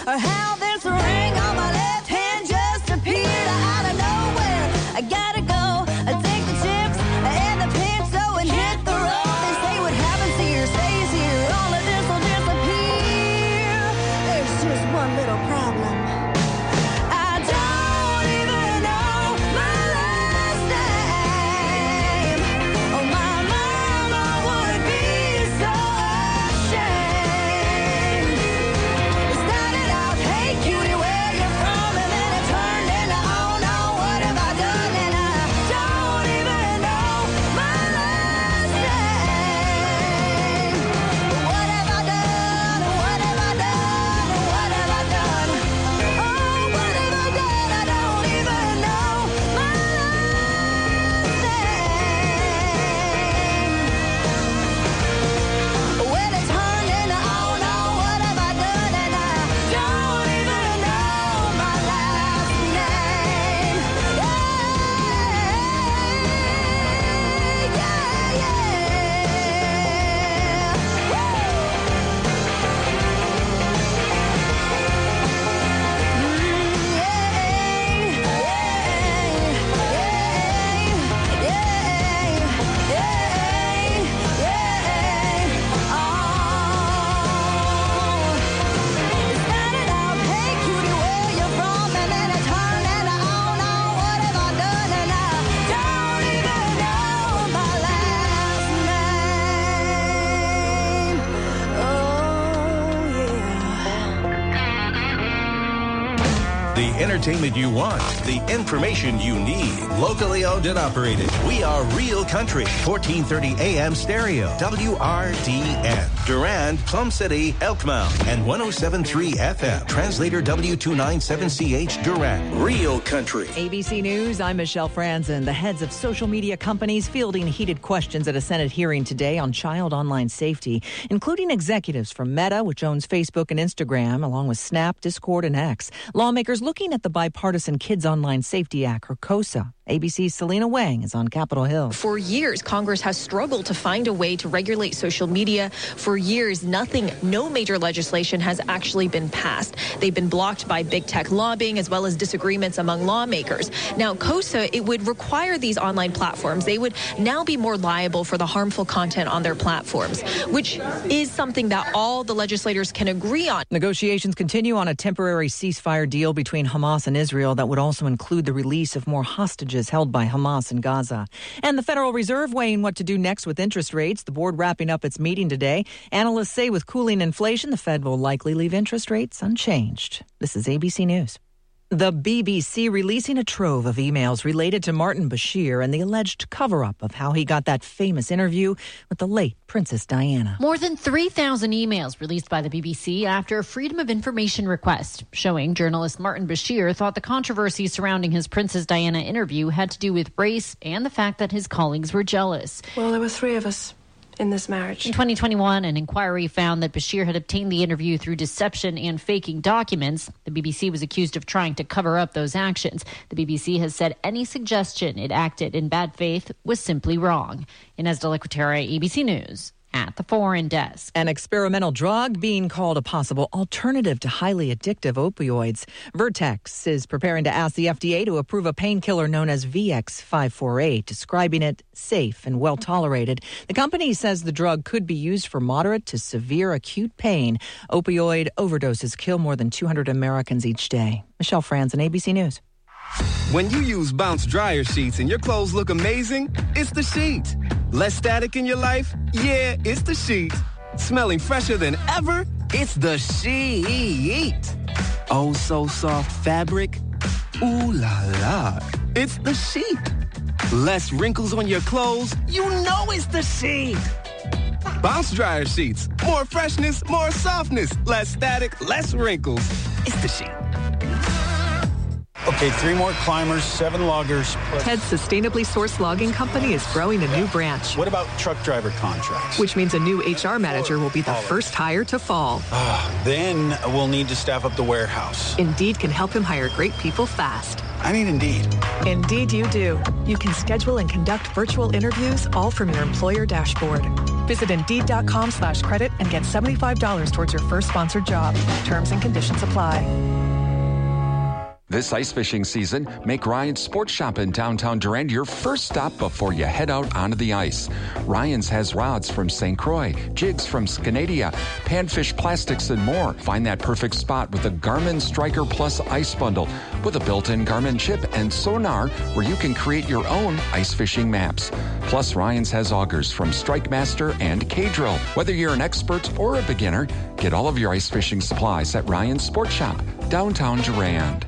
or how this ring on my left hand just appeared out of nowhere. I gotta go, take the chips and the pencil and hit the road. They say what happens here stays here. All of this will disappear. There's just one little problem. I don't even know my last name. Oh, my mama would be so ashamed. It started out, hey cutie, where you from? And then it turned into, oh no, what have I done? And I don't even know my last name. What have I done? What have I done? What have I done? Oh, what have I done? I don't even know my last name. Well, it turned into, oh no, what have I done? And I don't even know my last name. Started out, hey cutie, where you from? And then it turned into, oh no, what have I done? And I don't even know my last name. Oh, yeah. The entertainment you want, the information you need. Locally owned and operated. We are Real Country. 1430 AM stereo. WRDN. Durand, Plum City, Elkmount. And 107.3 FM. Translator W297CH Durand. Real Country. ABC News, I'm Michelle Franzen. The heads of social media companies fielding heated questions at a Senate hearing today on child online safety, including executives from Meta, which owns Facebook and Instagram, along with Snap, Discord, and X. Lawmakers looking at the bipartisan Kids Online Safety Act, or KOSA. ABC's Selena Wang is on Capitol Hill. For years, Congress has struggled to find a way to regulate social media. For years, no major legislation has actually been passed. They've been blocked by big tech lobbying as well as disagreements among lawmakers. Now, KOSA, it would require these online platforms. They would now be more liable for the harmful content on their platforms, which is something that all the legislators can agree on. Negotiations continue on a temporary ceasefire deal between Hamas and Israel that would also include the release of more hostages held by Hamas in Gaza. And the Federal Reserve weighing what to do next with interest rates. The board wrapping up its meeting today. Analysts say with cooling inflation, the Fed will likely leave interest rates unchanged. This is ABC News. The BBC releasing a trove of emails related to Martin Bashir and the alleged cover-up of how he got that famous interview with the late Princess Diana. More than 3,000 emails released by the BBC after a Freedom of Information request, showing journalist Martin Bashir thought the controversy surrounding his Princess Diana interview had to do with race and the fact that his colleagues were jealous. Well, there were three of us in this marriage. In 2021, an inquiry found that Bashir had obtained the interview through deception and faking documents. The BBC was accused of trying to cover up those actions. The BBC has said any suggestion it acted in bad faith was simply wrong. Inez de la Cuetara, ABC News. At the Foreign Desk. An experimental drug being called a possible alternative to highly addictive opioids. Vertex is preparing to ask the FDA to approve a painkiller known as VX548, describing it safe and well tolerated. The company says the drug could be used for moderate to severe acute pain. Opioid overdoses kill more than 200 Americans each day. Michelle Franzen, ABC News. When you use Bounce dryer sheets and your clothes look amazing, it's the sheet. Less static in your life? Yeah, it's the sheet. Smelling fresher than ever? It's the sheet. Oh, so soft fabric? Ooh la la. It's the sheet. Less wrinkles on your clothes? You know it's the sheet. Bounce dryer sheets. More freshness, more softness. Less static, less wrinkles. It's the sheet. Okay, 3 more climbers, 7 loggers. Ted's sustainably sourced logging company is growing a new branch. What about truck driver contracts? Which means a new HR manager will be the first hire to fall. Then we'll need to staff up the warehouse. Indeed can help him hire great people fast. I need Indeed. Indeed you do. You can schedule and conduct virtual interviews all from your employer dashboard. Visit Indeed.com/credit and get $75 towards your first sponsored job. Terms and conditions apply. This ice fishing season, make Ryan's Sports Shop in downtown Durand your first stop before you head out onto the ice. Ryan's has rods from St. Croix, jigs from Scanadia, panfish plastics, and more. Find that perfect spot with the Garmin Striker Plus Ice Bundle with a built-in Garmin chip and sonar where you can create your own ice fishing maps. Plus, Ryan's has augers from Strike Master and K-Drill. Whether you're an expert or a beginner, get all of your ice fishing supplies at Ryan's Sports Shop, downtown Durand.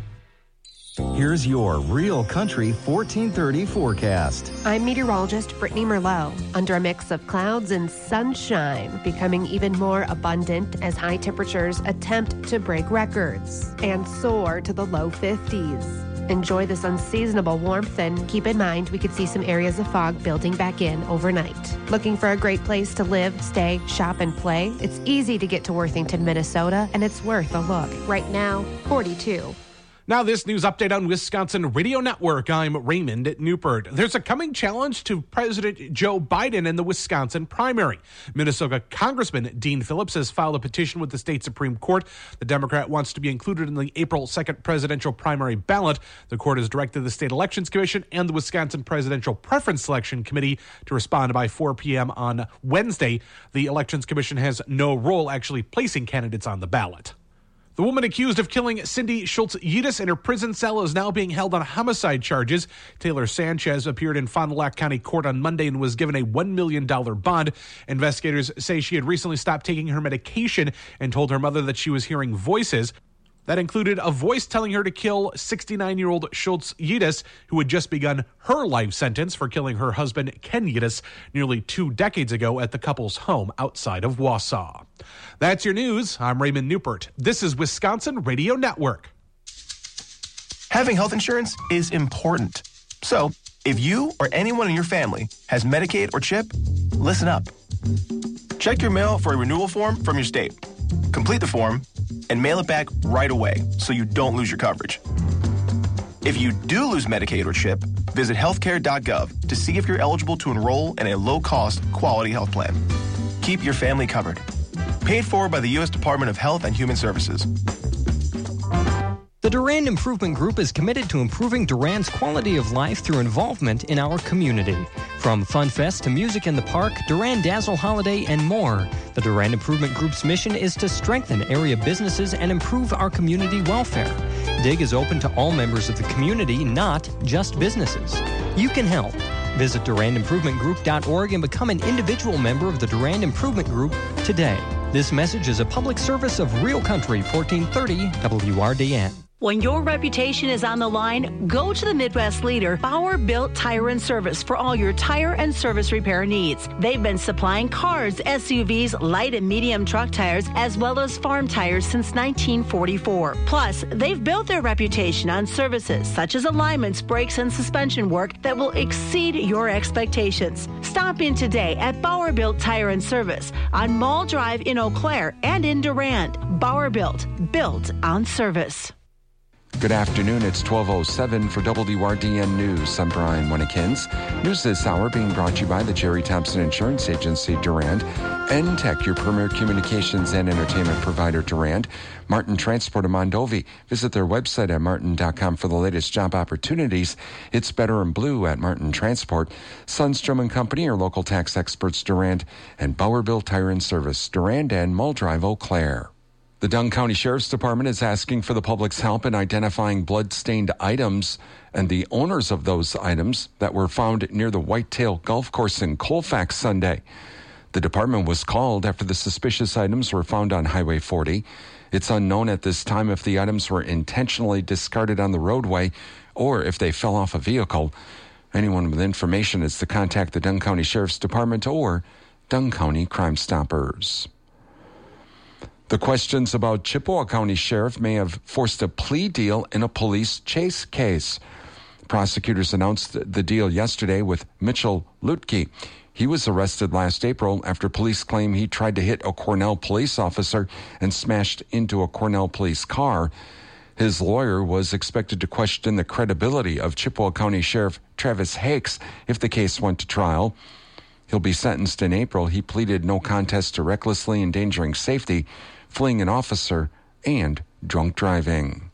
Here's your Real Country 1430 forecast. I'm meteorologist Brittany Merlot. Under a mix of clouds and sunshine, becoming even more abundant as high temperatures attempt to break records and soar to the low 50s. Enjoy this unseasonable warmth and keep in mind we could see some areas of fog building back in overnight. Looking for a great place to live, stay, shop, and play? It's easy to get to Worthington, Minnesota, and it's worth a look. Right now, 42. Now, this news update on Wisconsin Radio Network. I'm Raymond Newport. There's a coming challenge to President Joe Biden in the Wisconsin primary. Minnesota Congressman Dean Phillips has filed a petition with the state Supreme Court. The Democrat wants to be included in the April 2nd presidential primary ballot. The court has directed the State Elections Commission and the Wisconsin Presidential Preference Selection Committee to respond by 4 p.m. on Wednesday. The Elections Commission has no role actually placing candidates on the ballot. The woman accused of killing Cindy Schultz-Yedis in her prison cell is now being held on homicide charges. Taylor Sanchez appeared in Fond du Lac County Court on Monday and was given a $1 million bond. Investigators say she had recently stopped taking her medication and told her mother that she was hearing voices. That included a voice telling her to kill 69-year-old Schultz-Yedis, who had just begun her life sentence for killing her husband, Ken Yedis, nearly 2 decades ago at the couple's home outside of Wausau. That's your news. I'm Raymond Newport. This is Wisconsin Radio Network. Having health insurance is important. So, if you or anyone in your family has Medicaid or CHIP, listen up. Check your mail for a renewal form from your state. Complete the form and mail it back right away so you don't lose your coverage. If you do lose Medicaid or CHIP, visit healthcare.gov to see if you're eligible to enroll in a low-cost, quality health plan. Keep your family covered. Paid for by the U.S. Department of Health and Human Services. The Durand Improvement Group is committed to improving Durand's quality of life through involvement in our community. From Fun Fest to music in the park, Durand Dazzle Holiday, and more, the Durand Improvement Group's mission is to strengthen area businesses and improve our community welfare. DIG is open to all members of the community, not just businesses. You can help. Visit DurandImprovementGroup.org and become an individual member of the Durand Improvement Group today. This message is a public service of Real Country 1430 WRDN. When your reputation is on the line, go to the Midwest leader, Bauer Built Tire and Service, for all your tire and service repair needs. They've been supplying cars, SUVs, light and medium truck tires, as well as farm tires since 1944. Plus, they've built their reputation on services such as alignments, brakes, and suspension work that will exceed your expectations. Stop in today at Bauer Built Tire and Service on Mall Drive in Eau Claire and in Durand. Bauer Built on service. Good afternoon. It's 12:07 for WRDN News. I'm Brian Winnikins. News this hour being brought to you by the Jerry Thompson Insurance Agency, Durand, NTech, your premier communications and entertainment provider, Durand, Martin Transport of Mondovi. Visit their website at martin.com for the latest job opportunities. It's better in blue at Martin Transport. Sundstrom and Company, your local tax experts, Durand, and Bauerville Tire and Service, Durand and Mull Drive, Eau Claire. The Dunn County Sheriff's Department is asking for the public's help in identifying blood-stained items and the owners of those items that were found near the Whitetail Golf Course in Colfax Sunday. The department was called after the suspicious items were found on Highway 40. It's unknown at this time if the items were intentionally discarded on the roadway or if they fell off a vehicle. Anyone with information is to contact the Dunn County Sheriff's Department or Dunn County Crime Stoppers. The questions about Chippewa County Sheriff may have forced a plea deal in a police chase case. Prosecutors announced the deal yesterday with Mitchell Lutke. He was arrested last April after police claim he tried to hit a Cornell police officer and smashed into a Cornell police car. His lawyer was expected to question the credibility of Chippewa County Sheriff Travis Hakes if the case went to trial. He'll be sentenced in April. He pleaded no contest to recklessly endangering safety, fleeing an officer, and drunk driving.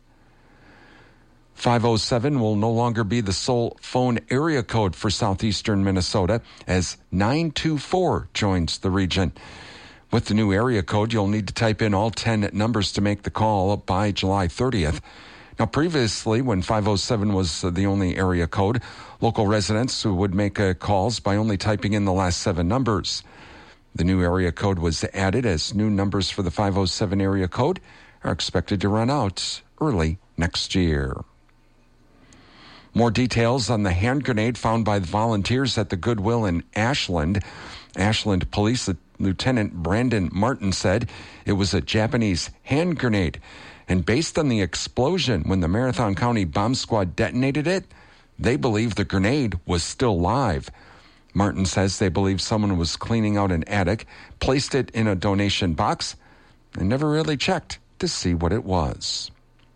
507 will no longer be the sole phone area code for southeastern Minnesota as 924 joins the region. With the new area code, you'll need to type in all 10 numbers to make the call by July 30th. Now, previously, when 507 was the only area code, local residents would make calls by only typing in the last 7 numbers. The new area code was added as new numbers for the 507 area code are expected to run out early next year. More details on the hand grenade found by the volunteers at the Goodwill in Ashland. Ashland Police Lieutenant Brandon Martin said it was a Japanese hand grenade. And based on the explosion when the Marathon County Bomb Squad detonated it, they believe the grenade was still live. Martin says they believe someone was cleaning out an attic, placed it in a donation box, and never really checked to see what it was.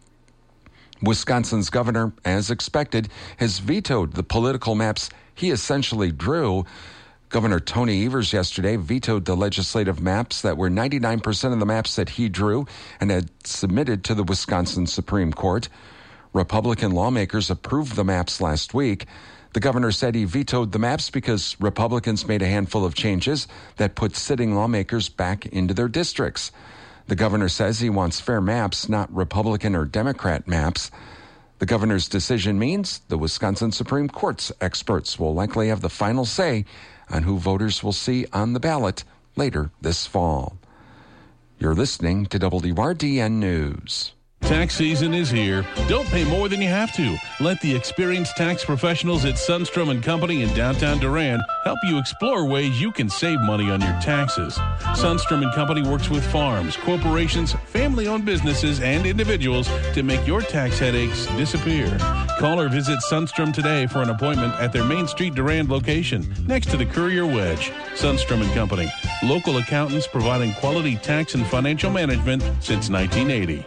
Wisconsin's governor, as expected, has vetoed the political maps he essentially drew. Governor Tony Evers yesterday vetoed the legislative maps that were 99% of the maps that he drew and had submitted to the Wisconsin Supreme Court. Republican lawmakers approved the maps last week. The governor said he vetoed the maps because Republicans made a handful of changes that put sitting lawmakers back into their districts. The governor says he wants fair maps, not Republican or Democrat maps. The governor's decision means the Wisconsin Supreme Court's experts will likely have the final say on who voters will see on the ballot later this fall. You're listening to WRDN News. Tax season is here. Don't pay more than you have to. Let the experienced tax professionals at Sundstrom & Company in downtown Durand help you explore ways you can save money on your taxes. Sundstrom & Company works with farms, corporations, family-owned businesses, and individuals to make your tax headaches disappear. Call or visit Sundstrom today for an appointment at their Main Street Durand location next to the Courier Wedge. Sundstrom & Company, local accountants providing quality tax and financial management since 1980.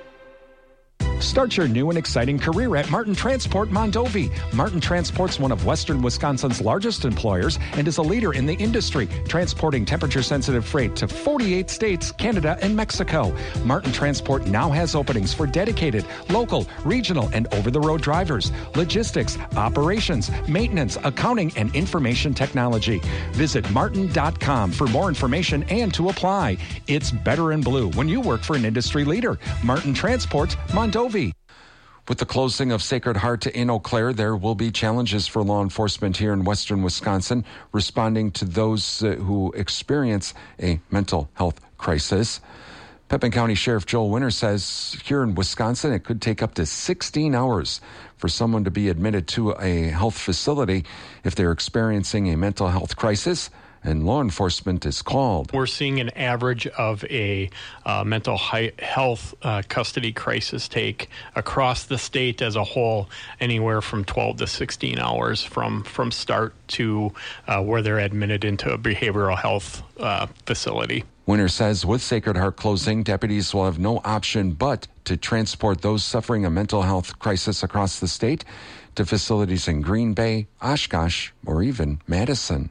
Start your new and exciting career at Martin Transport Mondovi. Martin Transport's one of Western Wisconsin's largest employers and is a leader in the industry, transporting temperature-sensitive freight to 48 states, Canada, and Mexico. Martin Transport now has openings for dedicated, local, regional, and over-the-road drivers, logistics, operations, maintenance, accounting, and information technology. Visit martin.com for more information and to apply. It's better in blue when you work for an industry leader. Martin Transport Mondovi. With the closing of Sacred Heart in Eau Claire, there will be challenges for law enforcement here in western Wisconsin responding to those who experience a mental health crisis. Pepin County Sheriff Joel Winter says here in Wisconsin, it could take up to 16 hours for someone to be admitted to a health facility if they're experiencing a mental health crisis and law enforcement is called. We're seeing an average of a mental health custody crisis take across the state as a whole, anywhere from 12 to 16 hours from start to where they're admitted into a behavioral health facility. Winter says with Sacred Heart closing, deputies will have no option but to transport those suffering a mental health crisis across the state to facilities in Green Bay, Oshkosh, or even Madison.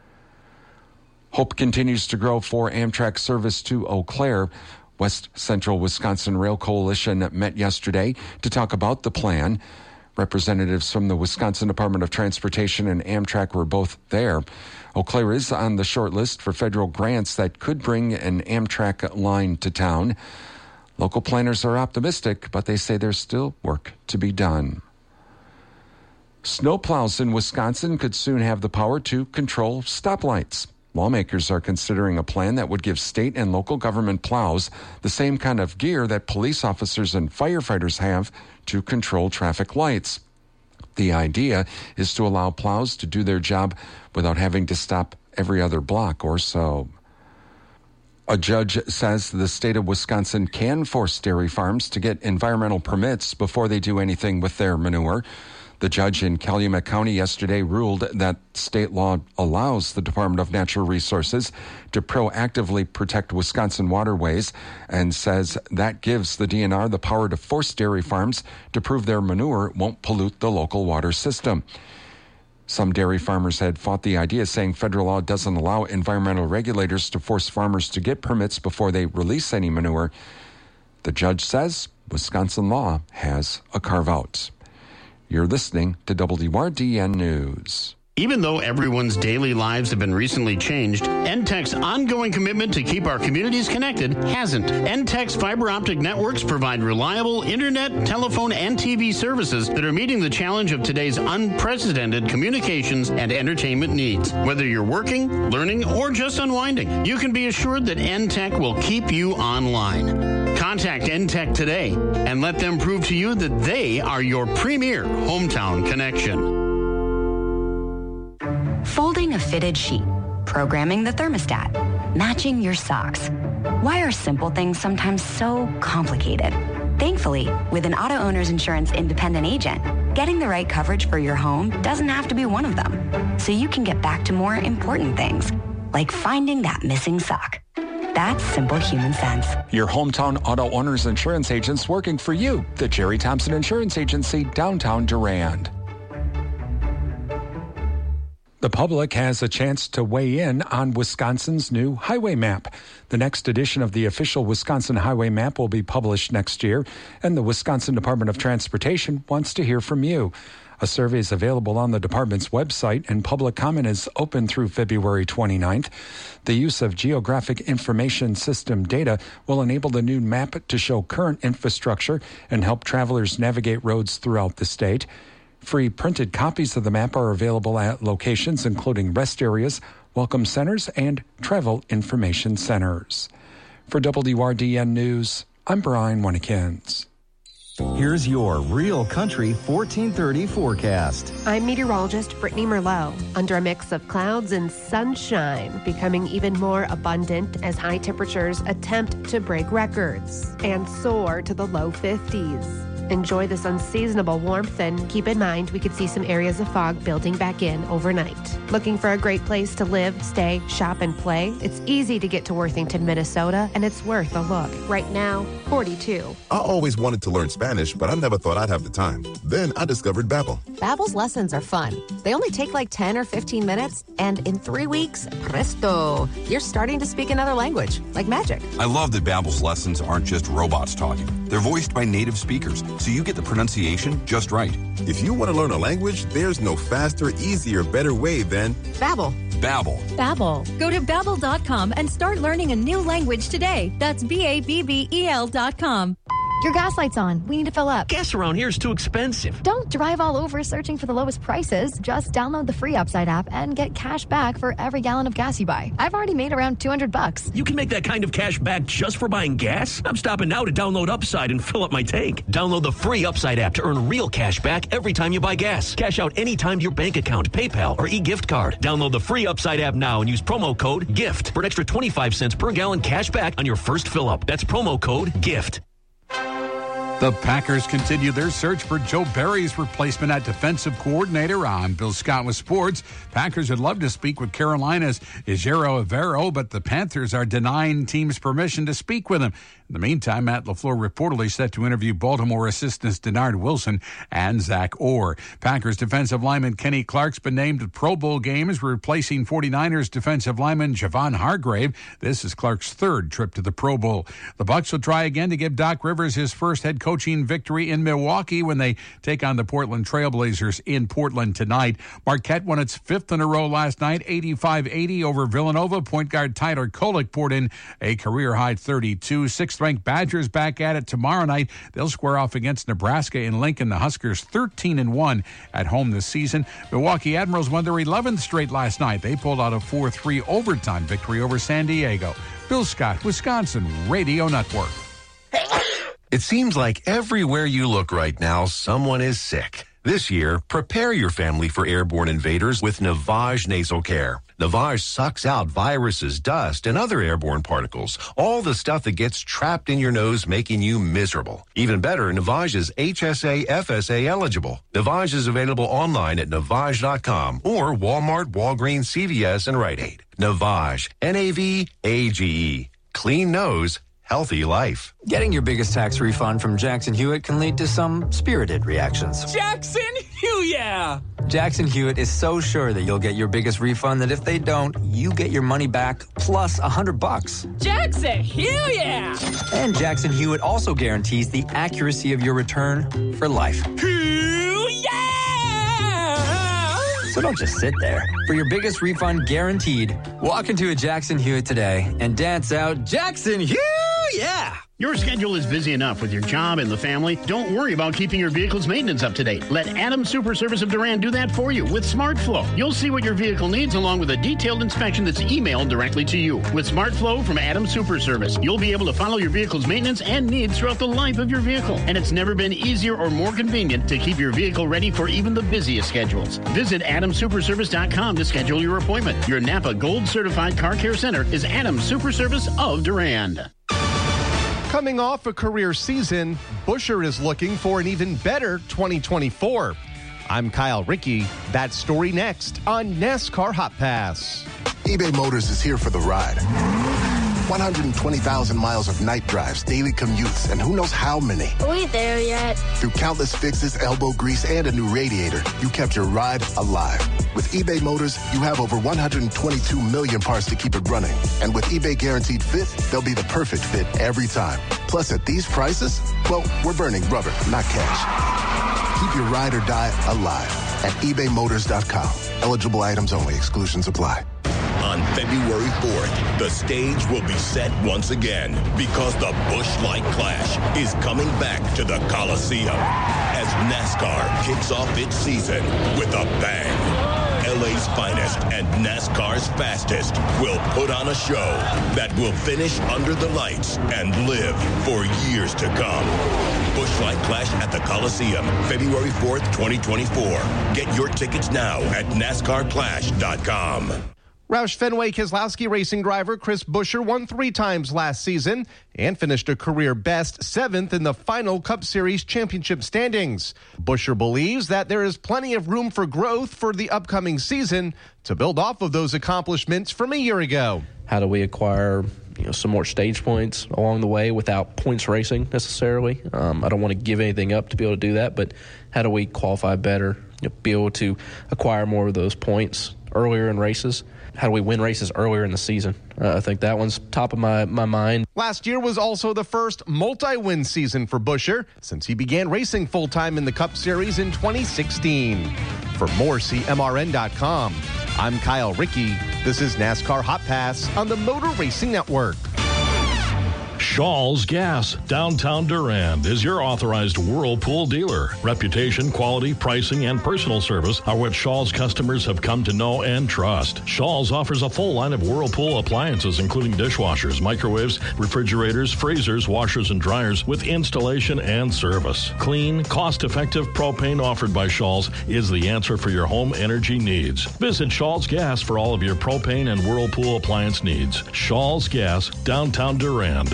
Hope continues to grow for Amtrak service to Eau Claire. West Central Wisconsin Rail Coalition met yesterday to talk about the plan. Representatives from the Wisconsin Department of Transportation and Amtrak were both there. Eau Claire is on the short list for federal grants that could bring an Amtrak line to town. Local planners are optimistic, but they say there's still work to be done. Snowplows in Wisconsin could soon have the power to control stoplights. Lawmakers are considering a plan that would give state and local government plows the same kind of gear that police officers and firefighters have to control traffic lights. The idea is to allow plows to do their job without having to stop every other block or so. A judge says the state of Wisconsin can force dairy farms to get environmental permits before they do anything with their manure. The judge in Calumet County yesterday ruled that state law allows the Department of Natural Resources to proactively protect Wisconsin waterways and says that gives the DNR the power to force dairy farms to prove their manure won't pollute the local water system. Some dairy farmers had fought the idea, saying federal law doesn't allow environmental regulators to force farmers to get permits before they release any manure. The judge says Wisconsin law has a carve-out. You're listening to WRDN News. Even though everyone's daily lives have been recently changed, NTEC's ongoing commitment to keep our communities connected hasn't. NTEC's fiber optic networks provide reliable internet, telephone, and TV services that are meeting the challenge of today's unprecedented communications and entertainment needs. Whether you're working, learning, or just unwinding, you can be assured that NTEC will keep you online. Contact NTEC today and let them prove to you that they are your premier hometown connection. Folding a fitted sheet, programming the thermostat, matching your socks. Why are simple things sometimes so complicated? Thankfully, with an Auto Owners Insurance independent agent, getting the right coverage for your home doesn't have to be one of them. So you can get back to more important things, like finding that missing sock. That's simple human sense. Your hometown Auto Owners Insurance agents working for you. The Jerry Thompson Insurance Agency, downtown Durand. The public has a chance to weigh in on Wisconsin's new highway map. The next edition of the official Wisconsin Highway Map will be published next year, and the Wisconsin Department of Transportation wants to hear from you. A survey is available on the department's website, and public comment is open through February 29th. The use of Geographic Information System data will enable the new map to show current infrastructure and help travelers navigate roads throughout the state. Free printed copies of the map are available at locations including rest areas, welcome centers, and travel information centers. For WRDN News, I'm Brian Winnikins. Here's your Real Country 1430 forecast. I'm meteorologist Brittany Merlot. Under a mix of clouds and sunshine, becoming even more abundant as high temperatures attempt to break records and soar to the low 50s. Enjoy this unseasonable warmth, and keep in mind we could see some areas of fog building back in overnight. Looking for a great place to live, stay, shop, and play? It's easy to get to Worthington, Minnesota, and it's worth a look. Right now, 42. I always wanted to learn Spanish, but I never thought I'd have the time. Then I discovered Babbel. Babbel's lessons are fun. They only take like 10 or 15 minutes, and in 3 weeks, presto, you're starting to speak another language, like magic. I love that Babbel's lessons aren't just robots talking. They're voiced by native speakers, so you get the pronunciation just right. If you want to learn a language, there's no faster, easier, better way than Babbel. Babbel. Babbel. Go to Babbel.com and start learning a new language today. That's BABBEL.com. Your gas light's on. We need to fill up. Gas around here is too expensive. Don't drive all over searching for the lowest prices. Just download the free Upside app and get cash back for every gallon of gas you buy. I've already made around $200. You can make that kind of cash back just for buying gas? I'm stopping now to download Upside and fill up my tank. Download the free Upside app to earn real cash back every time you buy gas. Cash out anytime to your bank account, PayPal, or e-gift card. Download the free Upside app now and use promo code GIFT for an extra 25 cents per gallon cash back on your first fill up. That's promo code GIFT. The Packers continue their search for Joe Barry's replacement at defensive coordinator. On Bill Scott with Sports. Packers would love to speak with Carolina's Ejiro Evero, but the Panthers are denying teams permission to speak with him. In the meantime, Matt LaFleur reportedly set to interview Baltimore assistants Denard Wilson and Zach Orr. Packers defensive lineman Kenny Clark's been named to Pro Bowl games, replacing 49ers defensive lineman Javon Hargrave. This is Clark's third trip to the Pro Bowl. The Bucs will try again to give Doc Rivers his first head coaching victory in Milwaukee when they take on the Portland Trailblazers in Portland tonight. Marquette won its fifth in a row last night, 85-80 over Villanova. Point guard Tyler Kolek poured in a career-high 32. Sixth-ranked Badgers back at it tomorrow night. They'll square off against Nebraska in Lincoln. The Huskers 13-1 at home this season. Milwaukee Admirals won their 11th straight last night. They pulled out a 4-3 overtime victory over San Diego. Bill Scott, Wisconsin Radio Network. It seems like everywhere you look right now, someone is sick. This year, prepare your family for airborne invaders with Navage Nasal Care. Navage sucks out viruses, dust, and other airborne particles, all the stuff that gets trapped in your nose, making you miserable. Even better, Navage is HSA, FSA eligible. Navage is available online at Navage.com or Walmart, Walgreens, CVS, and Rite Aid. Navage, Navage. Clean nose, healthy life. Getting your biggest tax refund from Jackson Hewitt can lead to some spirited reactions. Jackson Hewitt! Jackson Hewitt is so sure that you'll get your biggest refund that if they don't, you get your money back plus $100. Jackson Hewitt! And Jackson Hewitt also guarantees the accuracy of your return for life. So don't just sit there. For your biggest refund guaranteed, walk into a Jackson Hewitt today and dance out Jackson Hewitt! Yeah! Your schedule is busy enough with your job and the family. Don't worry about keeping your vehicle's maintenance up to date. Let Adams Super Service of Durand do that for you with SmartFlow. You'll see what your vehicle needs along with a detailed inspection that's emailed directly to you. With SmartFlow from Adams Super Service, you'll be able to follow your vehicle's maintenance and needs throughout the life of your vehicle. And it's never been easier or more convenient to keep your vehicle ready for even the busiest schedules. Visit AdamSuperService.com to schedule your appointment. Your Napa Gold Certified Car Care Center is Adams Super Service of Durand. Coming off a career season, Buescher is looking for an even better 2024. I'm Kyle Rickey. That story next on NASCAR Hot Pass. eBay Motors is here for the ride. 120,000 miles of night drives, daily commutes, and who knows how many. Are we there yet? Through countless fixes, elbow grease, and a new radiator, you kept your ride alive. With eBay Motors, you have over 122 million parts to keep it running. And with eBay Guaranteed Fit, they'll be the perfect fit every time. Plus, at these prices, well, we're burning rubber, not cash. Keep your ride or die alive at ebaymotors.com. Eligible items only. Exclusions apply. On February 4th, the stage will be set once again because the Busch Light Clash is coming back to the Coliseum as NASCAR kicks off its season with a bang. LA's finest and NASCAR's fastest will put on a show that will finish under the lights and live for years to come. Busch Light Clash at the Coliseum, February 4th, 2024. Get your tickets now at NASCARclash.com. Roush Fenway Keselowski racing driver Chris Buescher won 3 times last season and finished a career best 7th in the final Cup Series championship standings. Buescher believes that there is plenty of room for growth for the upcoming season to build off of those accomplishments from a year ago. How do we acquire some more stage points along the way without points racing necessarily? I don't want to give anything up to be able to do that, but how do we qualify better, be able to acquire more of those points earlier in races? How do we win races earlier in the season? I think that one's top of my mind. Last year was also the first multi-win season for Buescher since he began racing full-time in the Cup Series in 2016. For more, see MRN.com. I'm Kyle Rickey. This is NASCAR Hot Pass on the Motor Racing Network. Shaw's Gas, downtown Durand, is your authorized Whirlpool dealer. Reputation, quality, pricing, and personal service are what Shaw's customers have come to know and trust. Shaw's offers a full line of Whirlpool appliances, including dishwashers, microwaves, refrigerators, freezers, washers, and dryers with installation and service. Clean, cost-effective propane offered by Shaw's is the answer for your home energy needs. Visit Shaw's Gas for all of your propane and Whirlpool appliance needs. Shaw's Gas, downtown Durand.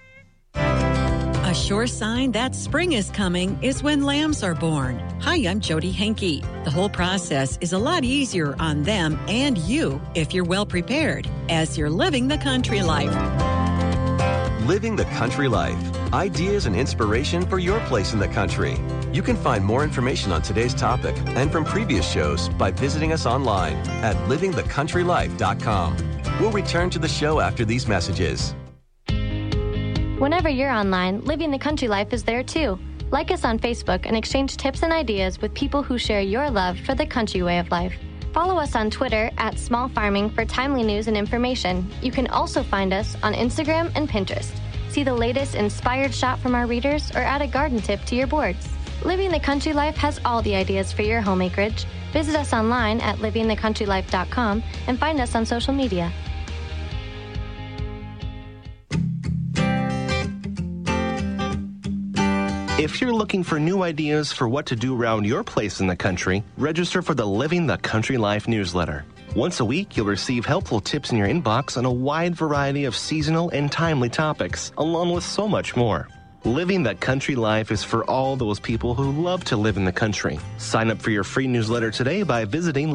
A sure sign that spring is coming is when lambs are born. Hi, I'm Jody Henke. The whole process is a lot easier on them and you if you're well prepared as you're living the country life. Living the country life. Ideas and inspiration for your place in the country. You can find more information on today's topic and from previous shows by visiting us online at livingthecountrylife.com. We'll return to the show after these messages. Whenever you're online, Living the Country Life is there too. Like us on Facebook and exchange tips and ideas with people who share your love for the country way of life. Follow us on Twitter at Small Farming for timely news and information. You can also find us on Instagram and Pinterest. See the latest inspired shot from our readers or add a garden tip to your boards. Living the Country Life has all the ideas for your home acreage. Visit us online at livingthecountrylife.com and find us on social media. If you're looking for new ideas for what to do around your place in the country, register for the Living the Country Life newsletter. Once a week, you'll receive helpful tips in your inbox on a wide variety of seasonal and timely topics, along with so much more. Living the Country Life is for all those people who love to live in the country. Sign up for your free newsletter today by visiting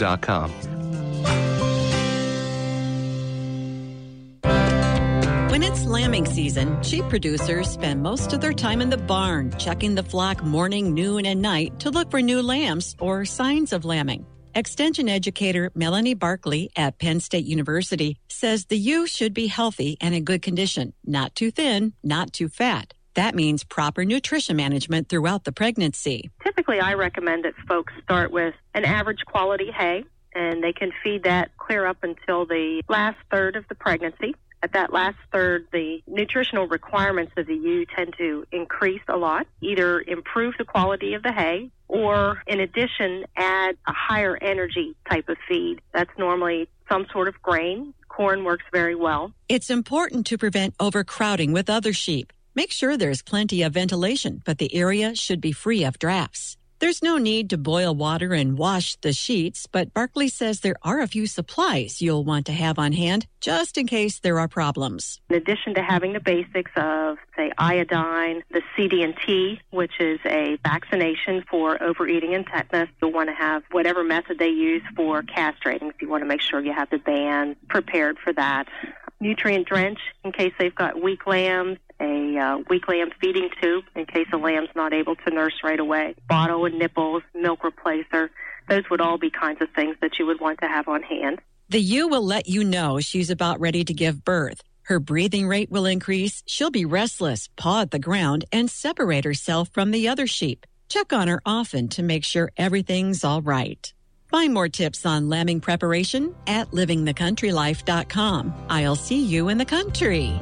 livingthecountrylife.com. When it's lambing season, sheep producers spend most of their time in the barn, checking the flock morning, noon, and night to look for new lambs or signs of lambing. Extension educator Melanie Barkley at Penn State University says the ewe should be healthy and in good condition, not too thin, not too fat. That means proper nutrition management throughout the pregnancy. Typically, I recommend that folks start with an average quality hay, and they can feed that clear up until the last third of the pregnancy. At that last third, the nutritional requirements of the ewe tend to increase a lot, either improve the quality of the hay or, in addition, add a higher energy type of feed. That's normally some sort of grain. Corn works very well. It's important to prevent overcrowding with other sheep. Make sure there's plenty of ventilation, but the area should be free of drafts. There's no need to boil water and wash the sheets, but Barkley says there are a few supplies you'll want to have on hand just in case there are problems. In addition to having the basics of, say, iodine, the CD&T, which is a vaccination for overeating and tetanus, you'll want to have whatever method they use for castrating. So you want to make sure you have the band prepared for that. Nutrient drench in case they've got weak lambs, a weak lamb feeding tube in case a lamb's not able to nurse right away, bottle and nipples, milk replacer. Those would all be kinds of things that you would want to have on hand. The ewe will let you know she's about ready to give birth. Her breathing rate will increase, she'll be restless, paw at the ground, and separate herself from the other sheep. Check on her often to make sure everything's all right. Find more tips on lambing preparation at livingthecountrylife.com. I'll see you in the country.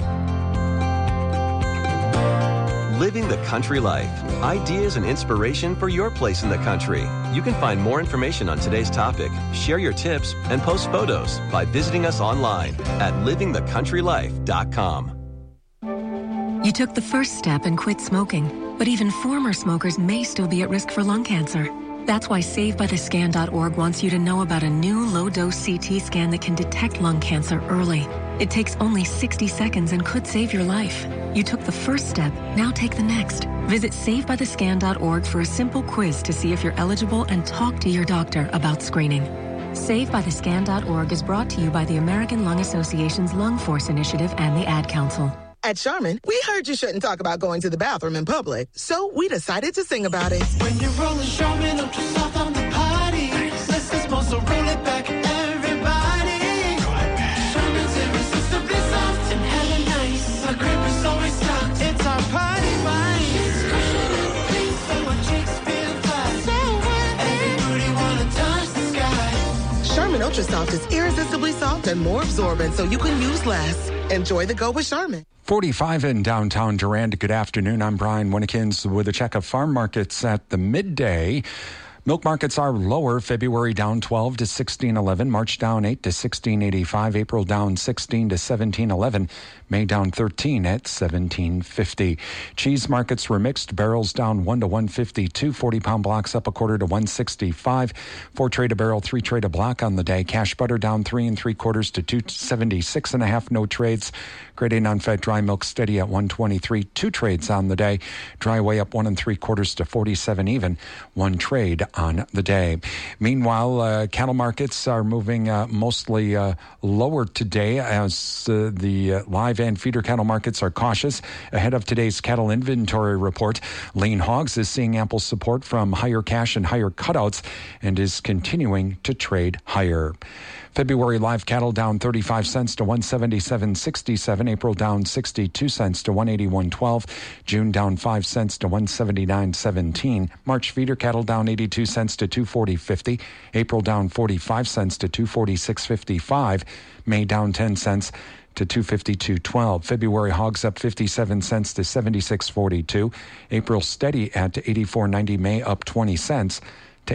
Living the Country Life. Ideas and inspiration for your place in the country. You can find more information on today's topic, share your tips, and post photos by visiting us online at livingthecountrylife.com. You took the first step and quit smoking, but even former smokers may still be at risk for lung cancer. That's why SaveByTheScan.org wants you to know about a new low-dose CT scan that can detect lung cancer early. It takes only 60 seconds and could save your life. You took the first step, now take the next. Visit SaveByTheScan.org for a simple quiz to see if you're eligible and talk to your doctor about screening. SaveByTheScan.org is brought to you by the American Lung Association's Lung Force Initiative and the Ad Council. At Charmin, we heard you shouldn't talk about going to the bathroom in public, so we decided to sing about it. When you're rolling Charmin up to soft on the party, let's just so roll it back, everybody. Roll it back. Charmin's irresistibly soft and hella nice. The grip is always stocked. It's our party wine. Please say what chicks feel fast. So everybody wanna touch the sky. Charmin Ultra Soft is irresistibly soft and more absorbent, so you can use less. Enjoy the go with Charmin. 45 in downtown Durand. Good afternoon. I'm Brian Winnekins with a check of farm markets at the midday. Milk markets are lower. February down 12 to 16.11. March down 8 to 16.85. April down 16 to 17.11. May down 13 at 17.50. Cheese markets were mixed. Barrels down 1 to 152. 40-pound blocks up a quarter to 165. 4 trade a barrel, 3 trade a block on the day. Cash butter down 3 3/4 to 276.5. No trades. Grade A non-fat dry milk steady at 123. 2 trades on the day. Dry whey up 1 3/4 to 47 even. 1 trade on the day. Meanwhile, cattle markets are moving mostly lower today as the live and feeder cattle markets are cautious ahead of today's cattle inventory report. Lean hogs is seeing ample support from higher cash and higher cutouts and is continuing to trade higher. February live cattle down 35 cents to 177.67. April down 62 cents to 181.12. June down 5 cents to 179.17. March feeder cattle down 82 cents to 240.50. April down 45 cents to 246.55. May down 10 cents to 252.12. February hogs up 57 cents to 76.42. April steady at 84.90. May up 20 cents to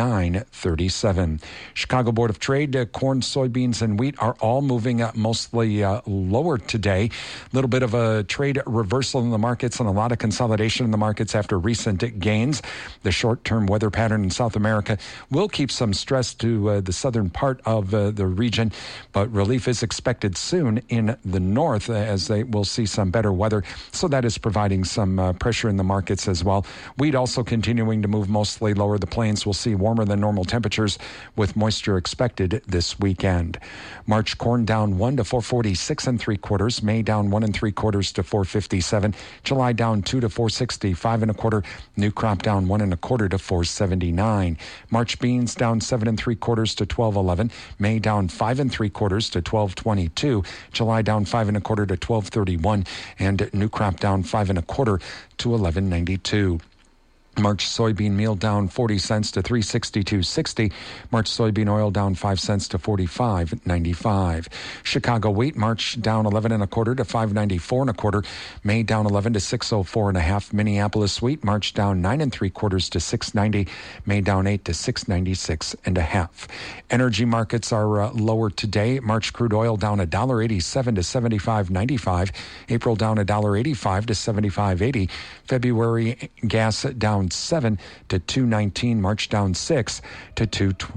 89.37. Chicago Board of Trade, corn, soybeans, and wheat are all moving mostly lower today. A little bit of a trade reversal in the markets and a lot of consolidation in the markets after recent gains. The short-term weather pattern in South America will keep some stress to the southern part of the region, but relief is expected soon in the north as they will see some better weather. So that is providing some pressure in the markets as well. Wheat also continuing to move mostly lower. The Plains will see warmer than normal temperatures with moisture expected this weekend. March corn down 1 to 446 3/4. May down 1 3/4 to 457. July down 2 to 465 1/4. New crop down 1 1/4 to 479. March beans down 7 3/4 to 1211. May down 5 3/4 to 1222. July down 5 1/4 to 1231. And new crop down 5 1/4 to 1192. March soybean meal down 40 cents to 362.60. March soybean oil down 5 cents to 45.95. Chicago wheat March down 11 1/4 to 594 1/4. May down 11 to 604 1/2. Minneapolis wheat March down 9 3/4 to 690. May down 8 to 696 1/2. Energy markets are lower today. March crude oil down $1.87 to 75.95. April down $1.85 to 75.80. February gas down 7 to 219. March down 6 to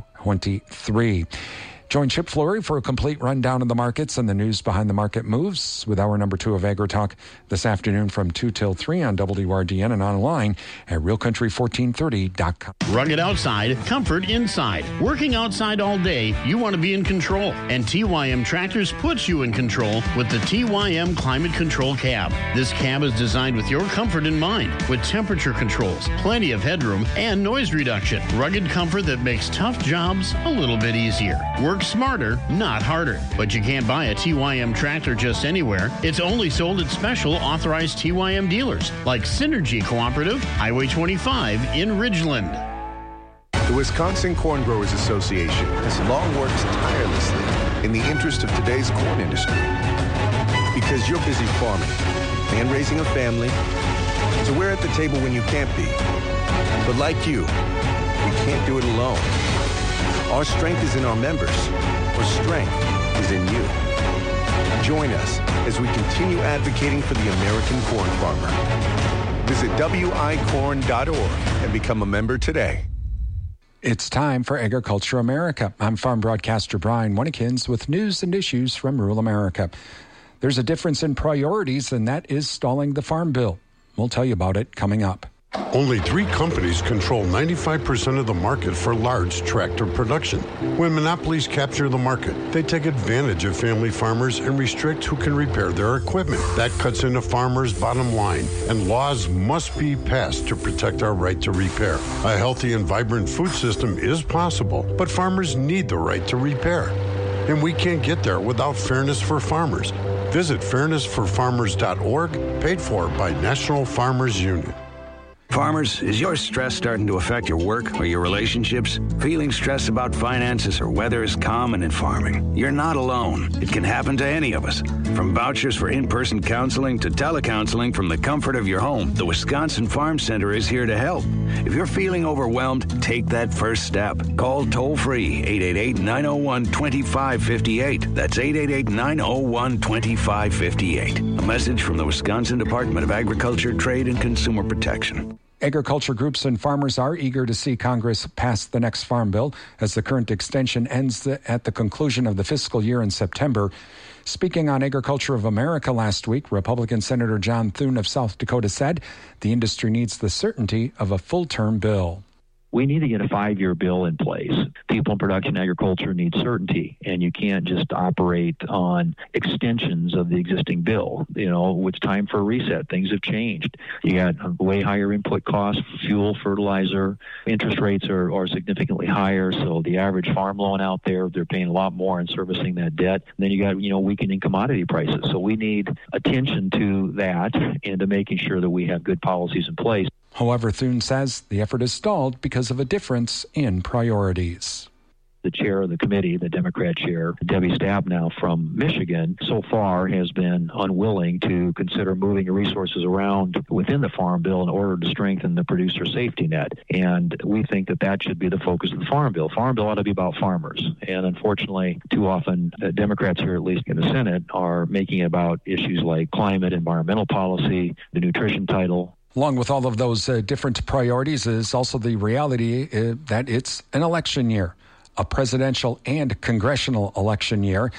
223. Join Chip Flory for a complete rundown of the markets and the news behind the market moves with hour number 2 of AgriTalk this afternoon from 2 till 3 on WRDN and online at realcountry1430.com. Rugged outside, comfort inside. Working outside all day, you want to be in control. And TYM Tractors puts you in control with the TYM Climate Control Cab. This cab is designed with your comfort in mind, with temperature controls, plenty of headroom, and noise reduction. Rugged comfort that makes tough jobs a little bit easier. Work smarter, not harder. But you can't buy a TYM tractor just anywhere. It's only sold at special authorized TYM dealers like Synergy Cooperative, Highway 25 in Ridgeland. The Wisconsin Corn Growers Association has long worked tirelessly in the interest of today's corn industry. Because you're busy farming and raising a family, so we're at the table when you can't be. But like you, we can't do it alone. Our strength is in our members. Our strength is in you. Join us as we continue advocating for the American corn farmer. Visit wicorn.org and become a member today. It's time for Agriculture America. I'm farm broadcaster Brian Winnikins with news and issues from rural America. There's a difference in priorities, and that is stalling the Farm Bill. We'll tell you about it coming up. Only 3 companies control 95% of the market for large tractor production. When monopolies capture the market, they take advantage of family farmers and restrict who can repair their equipment. That cuts into farmers' bottom line, and laws must be passed to protect our right to repair. A healthy and vibrant food system is possible, but farmers need the right to repair. And we can't get there without fairness for farmers. Visit fairnessforfarmers.org, paid for by National Farmers Union. Farmers, is your stress starting to affect your work or your relationships? Feeling stressed about finances or weather is common in farming. You're not alone. It can happen to any of us. From vouchers for in-person counseling to telecounseling from the comfort of your home, the Wisconsin Farm Center is here to help. If you're feeling overwhelmed, take that first step. Call toll-free 888-901-2558. That's 888-901-2558. A message from the Wisconsin Department of Agriculture, Trade, and Consumer Protection. Agriculture groups and farmers are eager to see Congress pass the next Farm Bill as the current extension ends at the conclusion of the fiscal year in September. Speaking on Agriculture of America last week, Republican Senator John Thune of South Dakota said the industry needs the certainty of a full-term bill. We need to get a 5-year bill in place. People in production agriculture need certainty, and you can't just operate on extensions of the existing bill. You know, it's time for a reset. Things have changed. You got way higher input costs, fuel, fertilizer. Interest rates are significantly higher, so the average farm loan out there, they're paying a lot more in servicing that debt. And then you got, weakening commodity prices. So we need attention to that and to making sure that we have good policies in place. However, Thune says the effort is stalled because of a difference in priorities. The chair of the committee, the Democrat chair, Debbie Stabenow from Michigan, so far has been unwilling to consider moving resources around within the Farm Bill in order to strengthen the producer safety net. And we think that should be the focus of the Farm Bill. Farm Bill ought to be about farmers. And unfortunately, too often, Democrats here, at least in the Senate, are making it about issues like climate, environmental policy, the nutrition title. Along with all of those different priorities is also the reality that it's an election year, a presidential and congressional election year.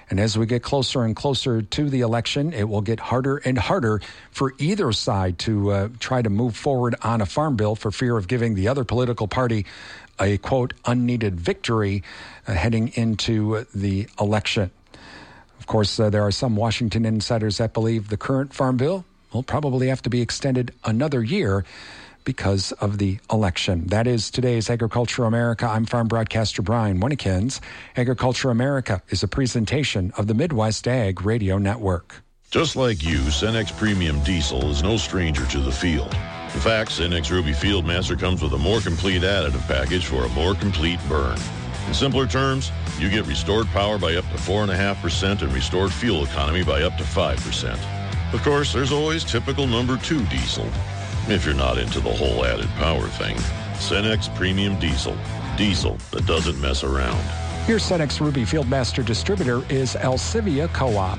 And as we get closer and closer to the election, it will get harder and harder for either side to try to move forward on a farm bill for fear of giving the other political party a, quote, unneeded victory heading into the election. Of course, there are some Washington insiders that believe the current farm bill will probably have to be extended another year because of the election. That is today's Agriculture America. I'm farm broadcaster Brian Winnikins. Agriculture America is a presentation of the Midwest Ag Radio Network. Just like you, Cenex Premium Diesel is no stranger to the field. In fact, Cenex Ruby Fieldmaster comes with a more complete additive package for a more complete burn. In simpler terms, you get restored power by up to 4.5% and restored fuel economy by up to 5%. Of course, there's always typical number 2 diesel. If you're not into the whole added power thing, Cenex Premium Diesel. Diesel that doesn't mess around. Your Cenex Ruby Fieldmaster distributor is Alcivia Co-op.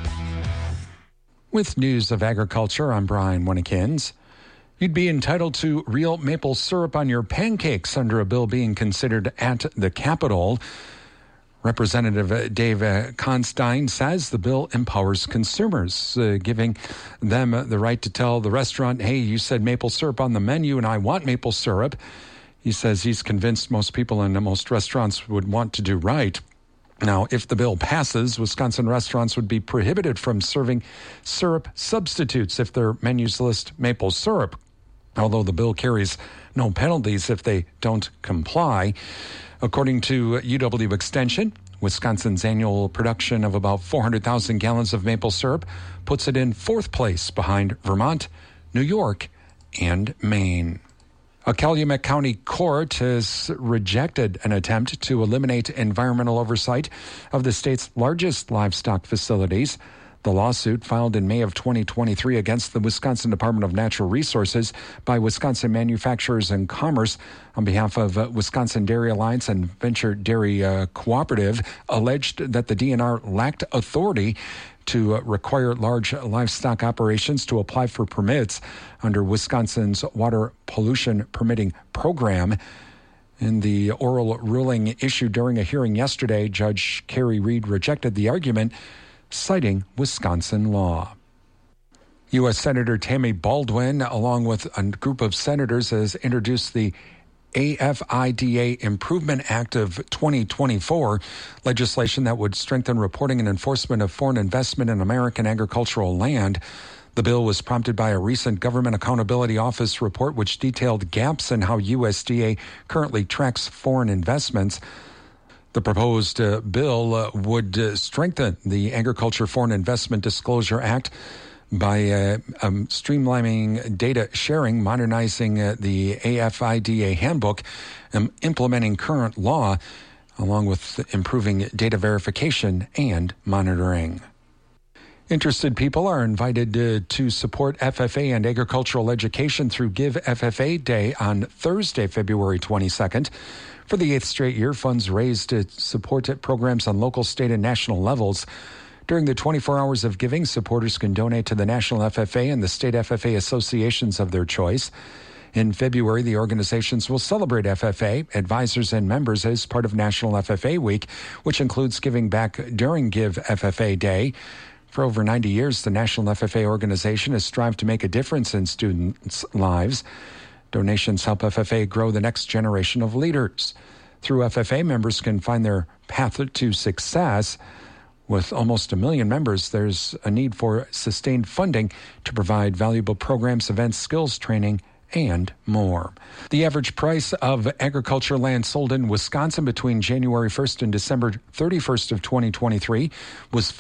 With news of agriculture, I'm Brian Winnikins. You'd be entitled to real maple syrup on your pancakes under a bill being considered at the Capitol. Representative Dave Constein says the bill empowers consumers, giving them the right to tell the restaurant, hey, you said maple syrup on the menu and I want maple syrup. He says he's convinced most people in most restaurants would want to do right. Now, if the bill passes, Wisconsin restaurants would be prohibited from serving syrup substitutes if their menus list maple syrup, although the bill carries no penalties if they don't comply. According to UW Extension, Wisconsin's annual production of about 400,000 gallons of maple syrup puts it in 4th place behind Vermont, New York, and Maine. A Calumet County court has rejected an attempt to eliminate environmental oversight of the state's largest livestock facilities. The lawsuit, filed in May of 2023 against the Wisconsin Department of Natural Resources by Wisconsin Manufacturers and Commerce on behalf of Wisconsin Dairy Alliance and Venture Dairy Cooperative, alleged that the DNR lacked authority to require large livestock operations to apply for permits under Wisconsin's water pollution permitting program. In the oral ruling issued during a hearing yesterday, Judge Carrie Reed rejected the argument, citing Wisconsin law. U.S. Senator Tammy Baldwin, along with a group of senators, has introduced the AFIDA Improvement Act of 2024, legislation that would strengthen reporting and enforcement of foreign investment in American agricultural land. The bill was prompted by a recent Government Accountability Office report which detailed gaps in how USDA currently tracks foreign investments. The proposed bill would strengthen the Agriculture Foreign Investment Disclosure Act by streamlining data sharing, modernizing the AFIDA handbook, and implementing current law, along with improving data verification and monitoring. Interested people are invited to support FFA and agricultural education through Give FFA Day on Thursday, February 22nd. For the 8th straight year, funds raised to support programs on local, state, and national levels. During the 24 hours of giving, supporters can donate to the National FFA and the state FFA associations of their choice. In February, the organizations will celebrate FFA, advisors, and members as part of National FFA Week, which includes giving back during Give FFA Day. For over 90 years, the National FFA organization has strived to make a difference in students' lives. Donations help FFA grow the next generation of leaders. Through FFA, members can find their path to success. With almost 1 million members, there's a need for sustained funding to provide valuable programs, events, skills training, and more. The average price of agriculture land sold in Wisconsin between January 1st and December 31st of 2023 was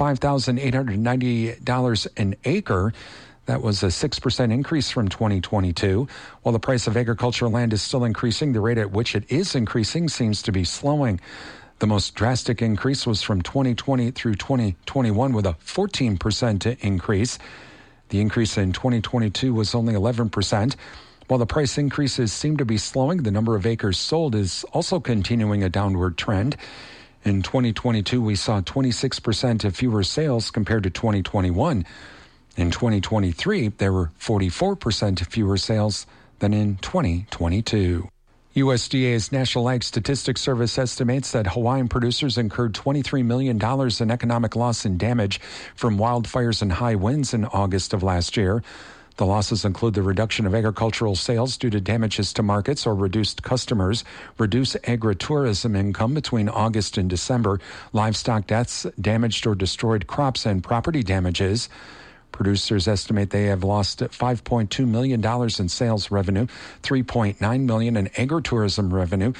$5,890 an acre. That was a 6% increase from 2022. While the price of agricultural land is still increasing, the rate at which it is increasing seems to be slowing. The most drastic increase was from 2020 through 2021 with a 14% increase. The increase in 2022 was only 11%. While the price increases seem to be slowing, the number of acres sold is also continuing a downward trend. In 2022, we saw 26% of fewer sales compared to 2021. In 2023, there were 44% fewer sales than in 2022. USDA's National Ag Statistics Service estimates that Hawaiian producers incurred $23 million in economic loss and damage from wildfires and high winds in August of last year. The losses include the reduction of agricultural sales due to damages to markets or reduced customers, reduced agritourism income between August and December, livestock deaths, damaged or destroyed crops, and property damages. Producers estimate they have lost $5.2 million in sales revenue, $3.9 million in agritourism revenue,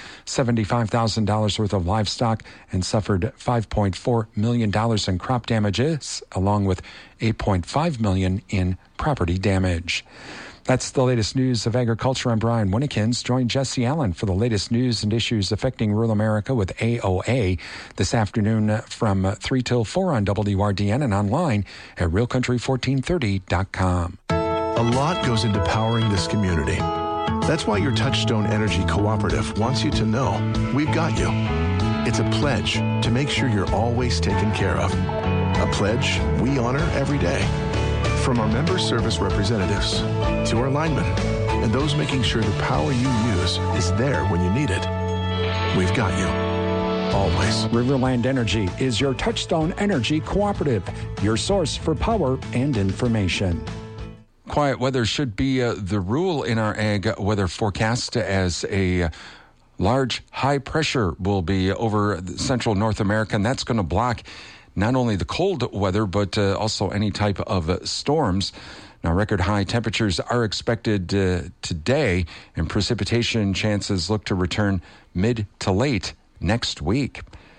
$75,000 worth of livestock, and suffered $5.4 million in crop damages, along with $8.5 million in property damage. That's the latest news of agriculture. I'm Brian Winnekins. Join Jesse Allen for the latest news and issues affecting rural America with AOA this afternoon from 3 till 4 on WRDN and online at realcountry1430.com. A lot goes into powering this community. That's why your Touchstone Energy Cooperative wants you to know we've got you. It's a pledge to make sure you're always taken care of. A pledge we honor every day. From our member service representatives to our linemen and those making sure the power you use is there when you need it. We've got you. Always. Riverland Energy is your Touchstone Energy Cooperative, your source for power and information. Quiet weather should be the rule in our ag weather forecast, as a large high pressure will be over central North America, and that's going to block not only the cold weather, but also any type of storms. Now, record high temperatures are expected today, and precipitation chances look to return mid to late next week.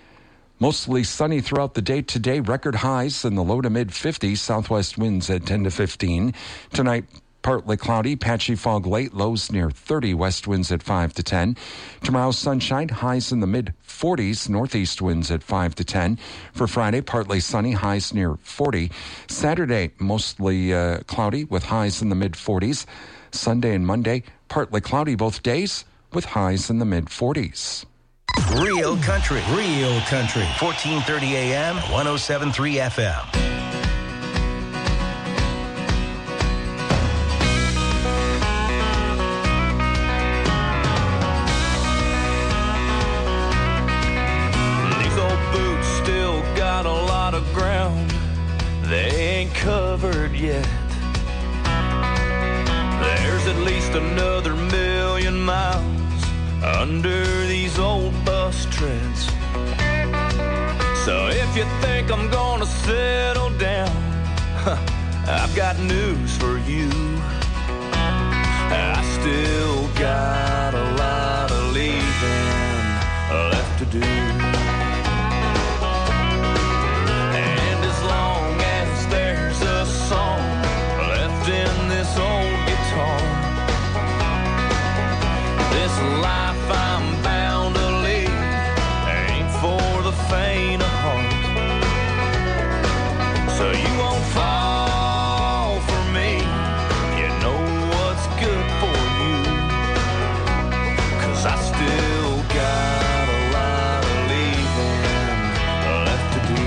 Mostly sunny throughout the day today. Record highs in the low to mid 50s. Southwest winds at 10 to 15. Tonight, partly cloudy, patchy fog late, lows near 30, west winds at 5 to 10. Tomorrow, sunshine, highs in the mid-40s, northeast winds at 5 to 10. For Friday, partly sunny, highs near 40. Saturday, mostly cloudy with highs in the mid-40s. Sunday and Monday, partly cloudy both days with highs in the mid-40s. Real country, 1430 AM, 107.3 FM. Covered yet. There's at least another 1,000,000 miles under these old bus treads. So if you think I'm gonna settle down, I've got news for you. I still got a lot of leaving left to do. In this old guitar, this life I'm bound to lead ain't for the faint of heart. So you won't fall for me, you know what's good for you, 'cause I still got a lot of leaving left to do.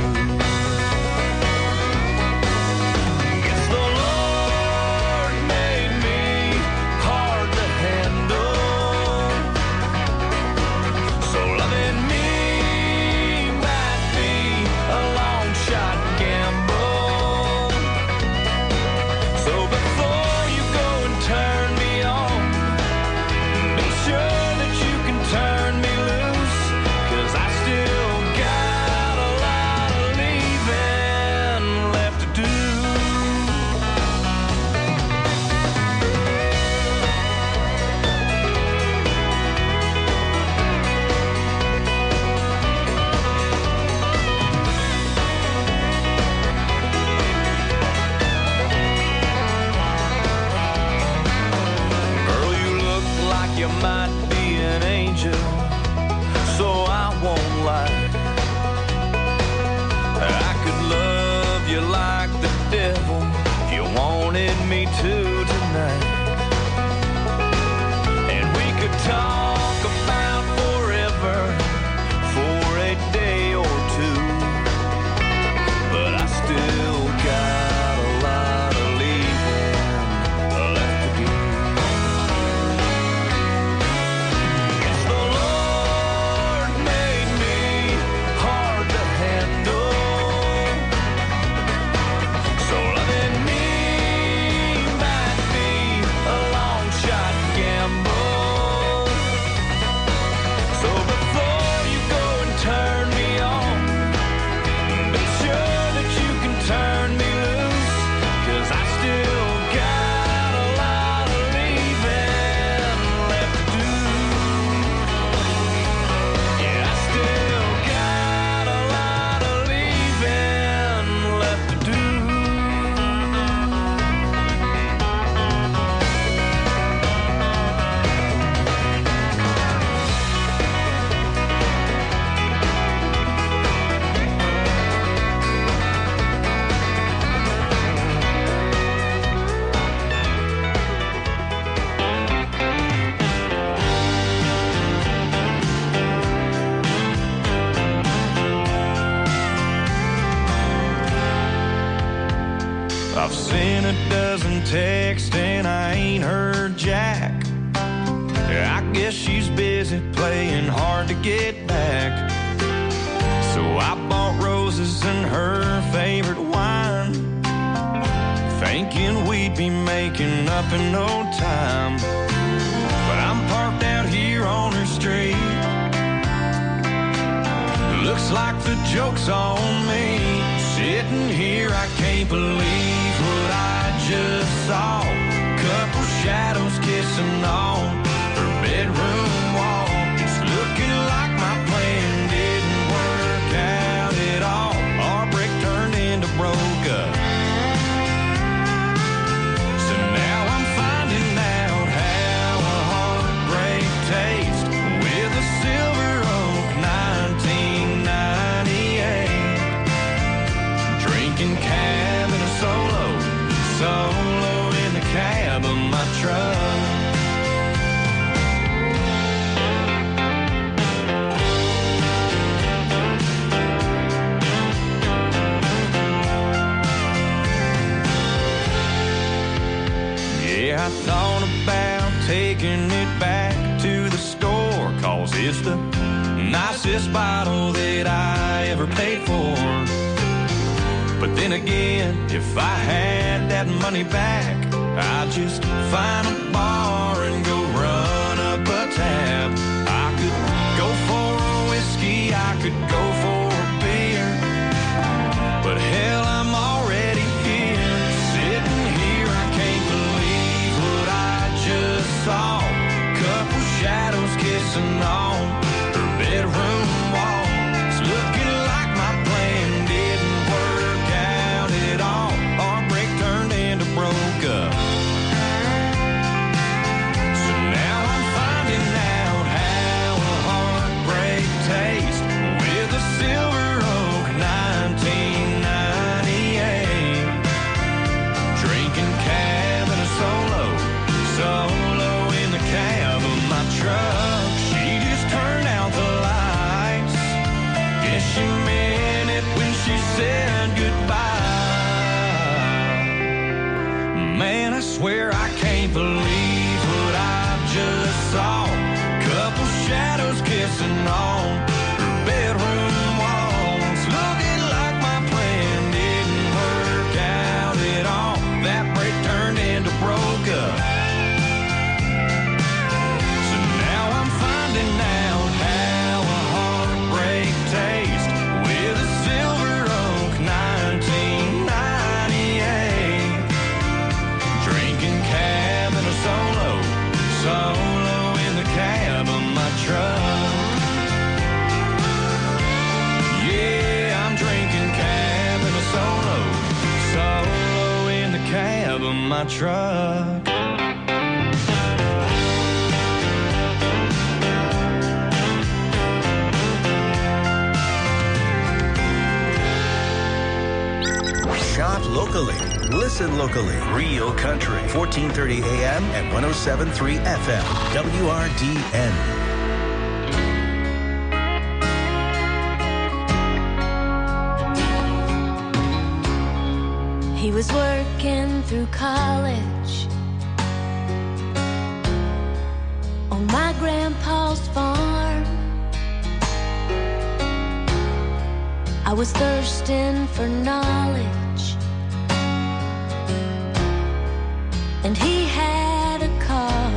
I've sent a dozen texts and I ain't heard Jack. I guess she's busy playing hard to get back. So I bought roses and her favorite wine, thinking we'd be making up in no time. But I'm parked out here on her street. Looks like the joke's on me. Sitting here, I can't believe what I just saw. Couple shadows kissing on her bedroom wall. It's looking like my plan didn't work out at all. Our break turned into broke up. So now I'm finding out how a heartbreak tastes with a Silver Oak 1998. Drinking cab in a solo in the cab of my truck. I thought about taking it back to the store, 'cause it's the nicest bottle that I ever paid for. But then again, if I had that money back, I'd just find a bar and go run up a tab. I could go for a whiskey, I could go for a beer, but hell, I'm already here. Sitting here, I can't believe what I just saw. Couple shadows kissing on her bedroom wall. It's looking like my plan didn't work out at all. Our break turned into broke up. So now I'm finding out how a heartbreak tastes with a Silver Oak 1998. Drinking cab and a solo in the cab of my truck. She just turned out the lights. Guess she meant it when she said goodbye. Man, I swear I can't believe what I just saw. Couple shadows kissing on her bedroom walls. Looking like my plan didn't work out at all. That break turned into broke up. So now I'm finding out how a heartbreak tastes with a Silver Oak 1998. Drinking cab and a solo in the cab of my truck. Yeah, I'm drinking cab and a solo in the cab of my truck. Shop locally. Listen locally. Real Country. 1430 AM and 107.3 FM. WRDN. He was working through college on my grandpa's farm. I was thirsting for knowledge, and he had a car.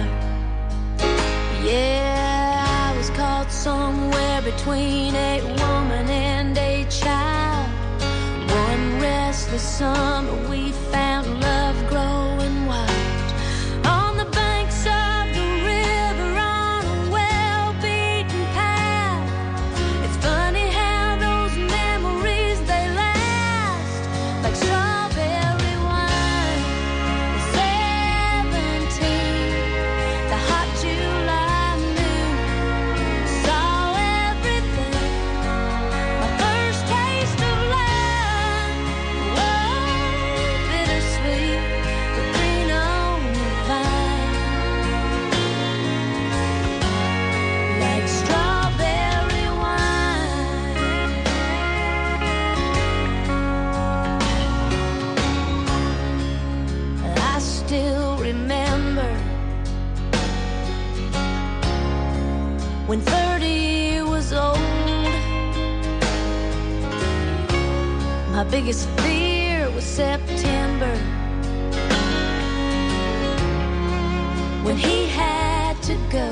Yeah, I was caught somewhere between a woman and a child. One restless summer we found love growing wild on the banks of the river on a well-beaten path. It's funny how those memories, they last like strawberry wine. At 17, the hot July moon saw everything. My first taste of love, whoa, My biggest fear was September, when he had to go.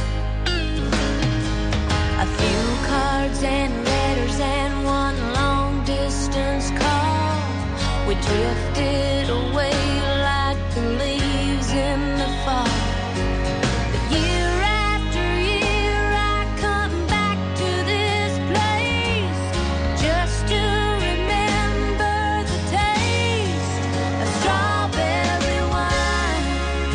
A few cards and letters and one long distance call. We drifted away like the leaves in the fall. But year after year I come back to this place just to remember the taste of strawberry wine.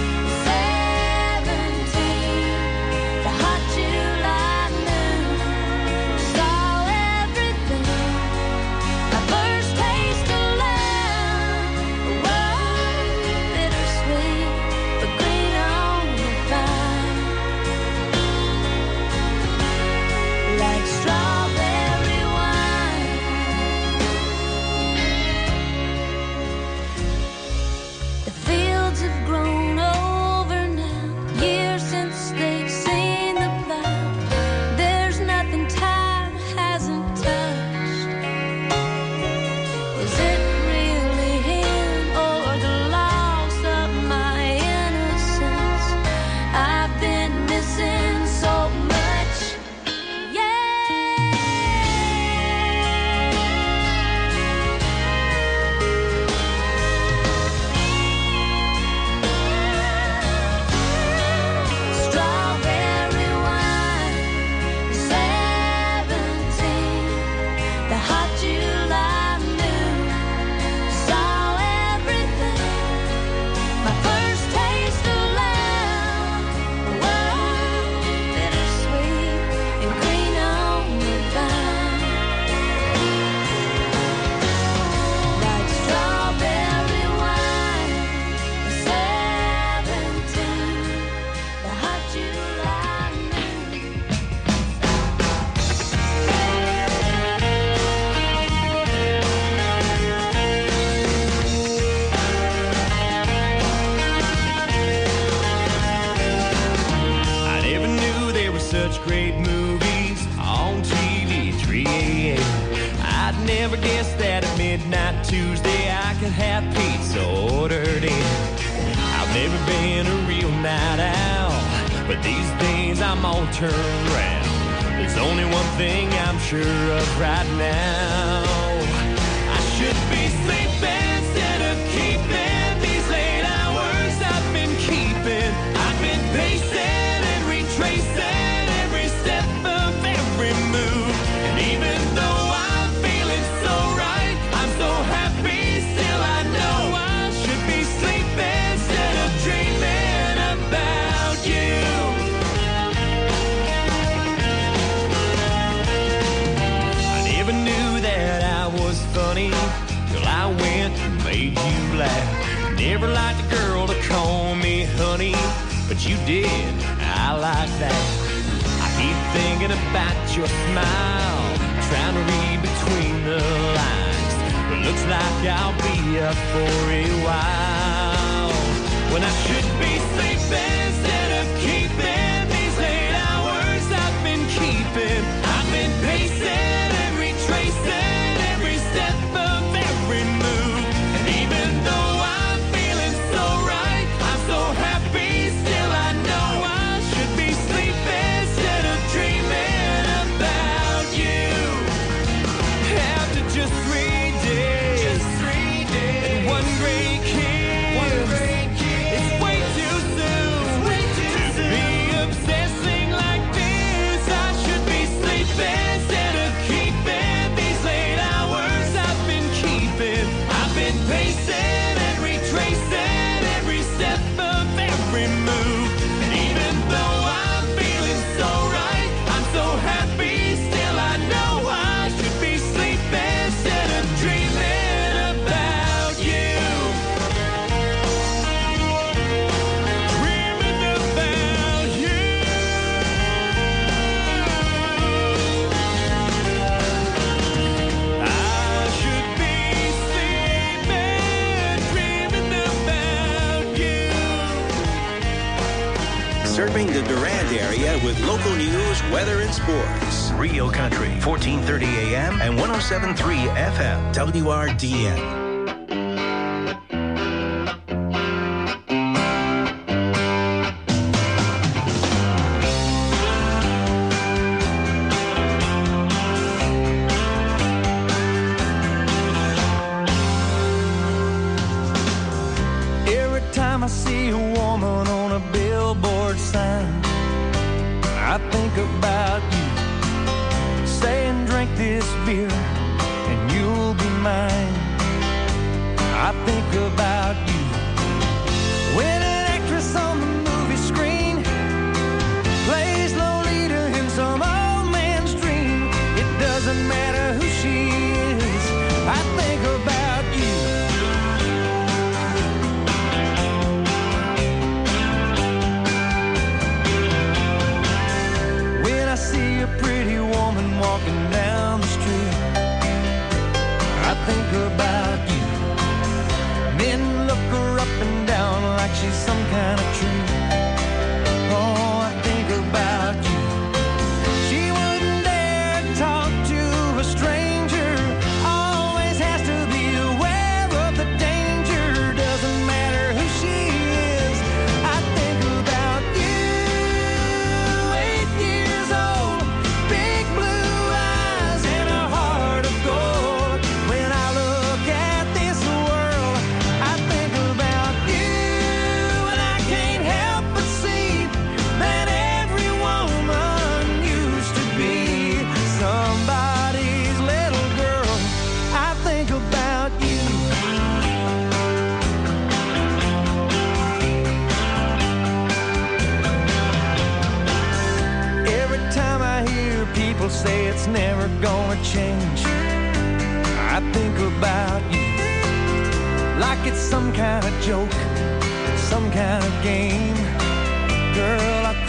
17, the hot July moon, saw everything. My first taste of love, was bittersweet, but green on the vine, like strawberry wine. The fields have grown over now, years since they've seen the plow. There's nothing time hasn't touched. Is it really him or the loss of my innocence? I've been missing so much. Strawberry wine, 17, the hot July moon, saw everything. My first taste of love, was bittersweet and green on the vine, like strawberry wine, 17, the hot July moon. I never knew there were such great movies on TV at 3 a.m. I'd never guessed that at midnight Tuesday I could have pizza ordered in. I've never been a real night owl, but these days I'm all turned round. There's only one thing I'm sure of right now. I should be sleeping instead of keeping these late hours I've been keeping. I've been pacing and retracing every step of every move. And even though I'm feeling so right, I'm so happy, still I know I should be sleeping instead of dreaming about you. I never knew that I was funny till I went and made you laugh. Never liked a girl to call me honey, but you did, I like that. I keep thinking about your smile, trying to read between the lines. But looks like I'll be up for a while, when I should be sleeping instead of keeping these late hours I've been keeping. I've been pacing and retracing every step of every move. And even though I'm feeling so right, I'm so happy, still I know I should be sleeping instead of dreaming about you. After just 3 days, and one great kiss, it's way too soon to be obsessing like this. I should be sleeping instead of keeping these late hours I've been keeping. I've been pacing and retracing every step of every move. And even though I'm feeling so right, I'm so happy, still I know I should be sleeping instead of dreaming about you. Dreaming about you. I should be sleeping, dreaming about you. Serving the Durand area with local news, weather, and sports. Real Country, 1430 AM and 107.3 FM, WRDN. I see a woman on a billboard sign, I think about you, saying drink this beer and you'll be mine. I think about you when an actress on the movie screen plays Lolita in some old man's dream. It doesn't matter who she is, I think about you. I see a pretty woman walking down the street, I think about you. Men look her up and down like she's some kind of treat. Oh, I think about you. She wouldn't dare talk to a stranger, always has to be aware of the danger. Doesn't matter who she is, I think about you. 8 years old, big blue eyes and a heart of gold. When I look at this world, I think about you, and I can't help but see that every woman used to be somebody's little girl. I think about you. Every time I hear people say it's never gonna change, I think about you. Like it's some kind of joke, some kind of game. Girl, I